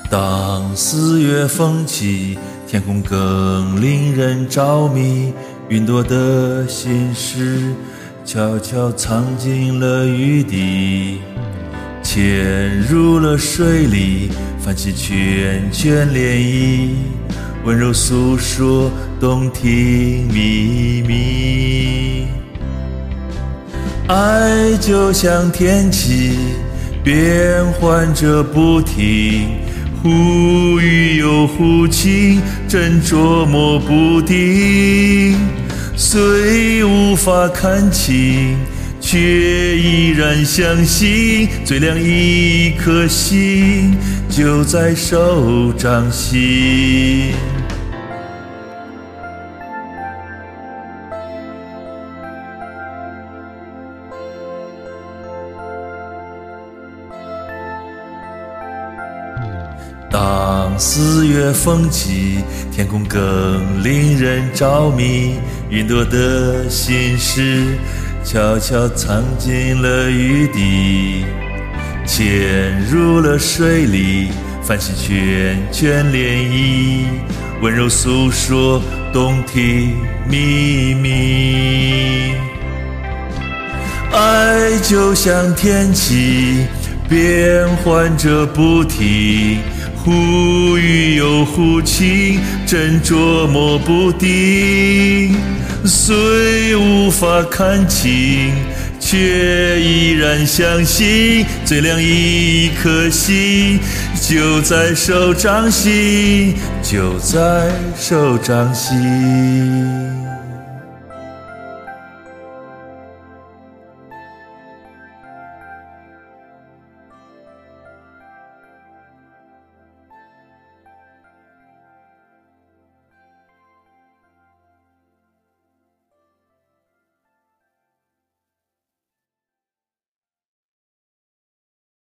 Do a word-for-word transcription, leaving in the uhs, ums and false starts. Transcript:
当四月风起，天空更令人着迷，云朵的心事悄悄藏进了雨滴，潜入了水里，泛起圈圈涟漪，温柔诉说动听秘密。爱就像天气，变换着不停，忽雨又忽晴，真捉摸不定。虽无法看清，却依然相信，最亮一颗心就在手掌心。当四月风起，天空更令人着迷，云朵的心事悄悄藏进了雨滴，潜入了水里，泛起圈圈涟漪，温柔诉说动听秘密。爱就像天气，变换着不停，忽雨又忽晴，真捉摸不定。虽无法看清，却依然相信，最亮一颗心就在手掌心，就在手掌心。